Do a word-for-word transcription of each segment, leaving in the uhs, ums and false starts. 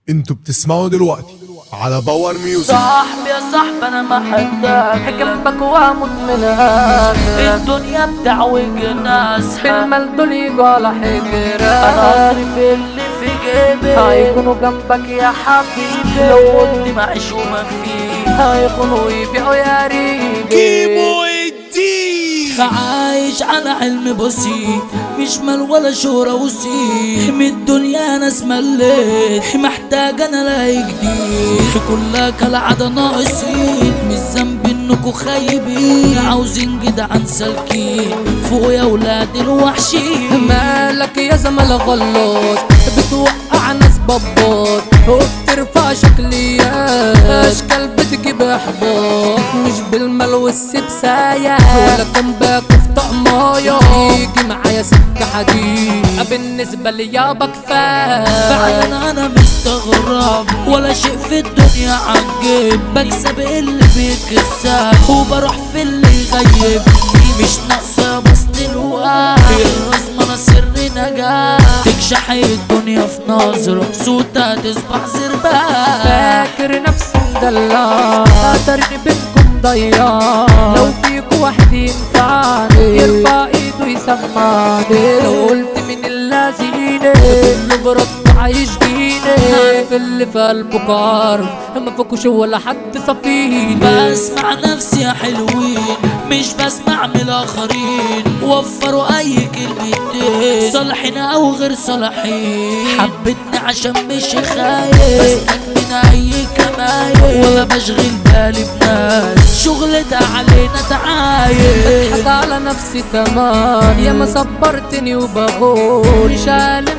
انتوا بتسمعوا دلوقتي على باور ميوزك. صاحبي يا صاحبي انا ما حداك جنبك واموت من هاك. الدنيا بتعوج ناس بالمال دول يجوا على حجرك. انا اصرف اللي في جيبي هيكونوا جنبك يا حبيبي لو كنت معيش وما فيه هيكونوا ويبيعوا يا ريبي. كيمو الدين عايش على علم بسيط مش مال ولا شهرة وسيط من الدنيا ناس مليت محتاج انا الاقي جديد كلها كالعادة ناقصين مش ذنبي انكوا خايبين عاوزين جدعان سالكين فوق يا ولاد الوحشين. مالك يا زمل غلط بتوقع ناس بابات وبترفع شكليات اشكال بتجيب احباط مش بالمال والسبساية ولا كان باكو في طقمايا يجي معايا سكة حديد بالنسبة لي يابا كفاية. فعلا انا مستغرب ولا شيء في الدنيا عجيب بكسب اللي بيكسب وبروح في اللي يغيبني مش ناقصة بسط الوقت الرزمة انا سر نجاح تكشح الدنيا في نظرة صوتها تصبح زربان. فاكر نفسي مدلع قدرني بينكم ضياع لو فيكوا واحد ينفعني يرفع ايده يسمعني لو قلت من اللذينة كله برد عايش جيني عارف اللي في قلبه عارف ما فيكوش ولا حد صفيني بسمع نفسي يا حلوين مش بسمع من الاخرين وفروا اي كلمتين صالحين او غير صالحين حبتني عشان مش خايف بسمك من اي كماية ولا بشغل بالي بناس شغلتها علينا تعايش بضحك على نفسي كمان يا ما صبرتني وبقول شالم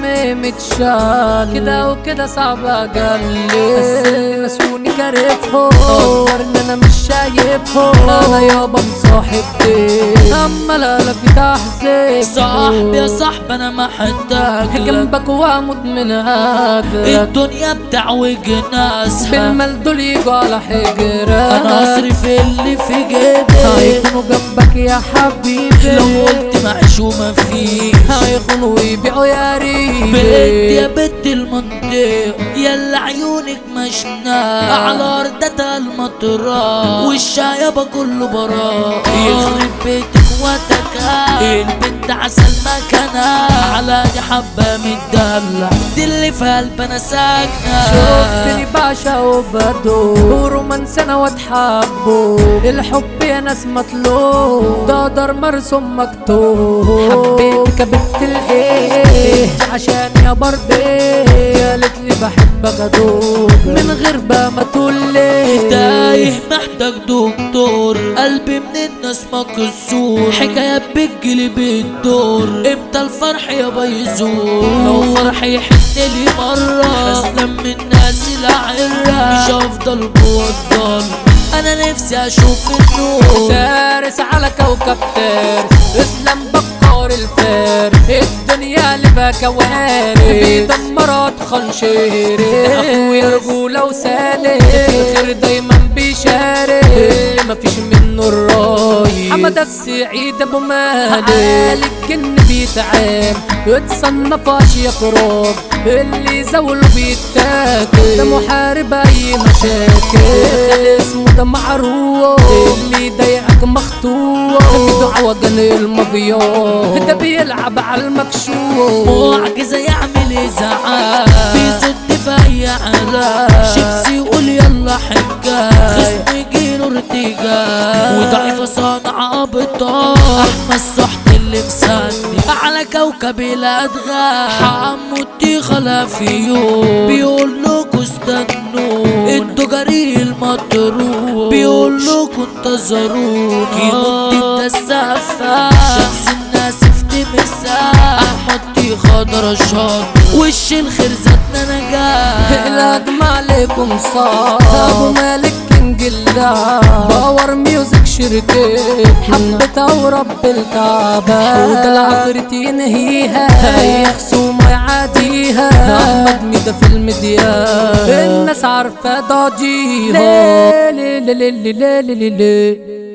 متشال كده وكده صعب اجلي بس اللي نسوني كارفهم قدر ان انا مش شايفهم انا يابا مصاحبتي اما لا لا في تحزين صاحبي يا صاحبي انا ما حداك جنبك واموت من هاجرك الدنيا بتعوج ناسها بالمال دول يجوا على حجرك انا اصرف اللي في جيبي هيكونوا جنبك يا حبيبي لو قلت معيش وما فيش هيكونوا ويبيعوا يا ريبي. بنت يا بنت المنطقة يلا عيونك مشنا على أرضها المطرة والشايبة كله براء يخرب بيتك وتكا البنت عسل مكانها على دي حبة متدلع دي اللي في قلبنا ساكنة. شفتني بعشق وبدوب ورومانس انا واتحبوا الحب يا ناس مطلوب ده دار مرسوم مكتوب حبيتك بنت الايه عشان يا بربي قالت لي بحبك ادوب من غير بقى ما تقولي تايه محتاج دكتور قلبي من الناس مكسور حكاية بتجيلي بالدور امتى الفرح يا بيزور لو فرحي يحنلي مرة اسلم من الناس العرة مش هفضل جوا الضل انا نفسي اشوف النور فارس على كوكب تارس اسلام بقار الفارس الدنيا اللي بقى كوارث بيدمر ادخل شهري اخويا رجولة وسالك الخير دايما بيشارك اللي مفيش منه الراي حمد السعيد ابو مالك عالي الجن بيتعام يتصنف اشياء قراب اللي زوله بيتاكل ده محارب اي مشاكل اسمه ده معروف اللي ضايقك مخطوط بدعوة وجن المافيا ده بيلعب على المكشوف معجزة يعمل ازعاج بيصد في اي علاج شيبسي يقول يلا حجاج خصم يجيله ارتجاج وضعيفة صانعة ابطال احمد الصحت اللي مسدي على كوكب الادغال حمودي خلافيون بيقول لكوا استنوا انتوا جري المطرون بيقول لكوا انتظروني كيمو ده السفاح شمس الناس في مساح احمد خضرا شاط وش الخير زادنا نجاح الهجم عليكم صار ابو مالك كينج اللعب باور ميوزك شركة حبتها ورب الكعبة وده العفريت ينهيها هي خصومة يعاديها احمد ميدا في المديان الناس عارفة ضاجيها ليه ليه ليه ليه ليه ليه